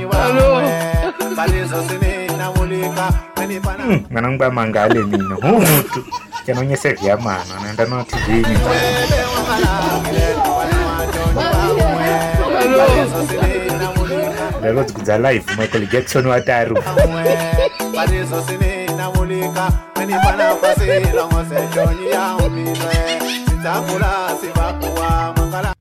Manangba mangale mina umuntu kenonyese vyamana naenda noti vini lelo tikudza live Michael Jackson wataru Parizo sine na mulika meni pana pasila ngose choni ya umino sitakula sibakuwa mangala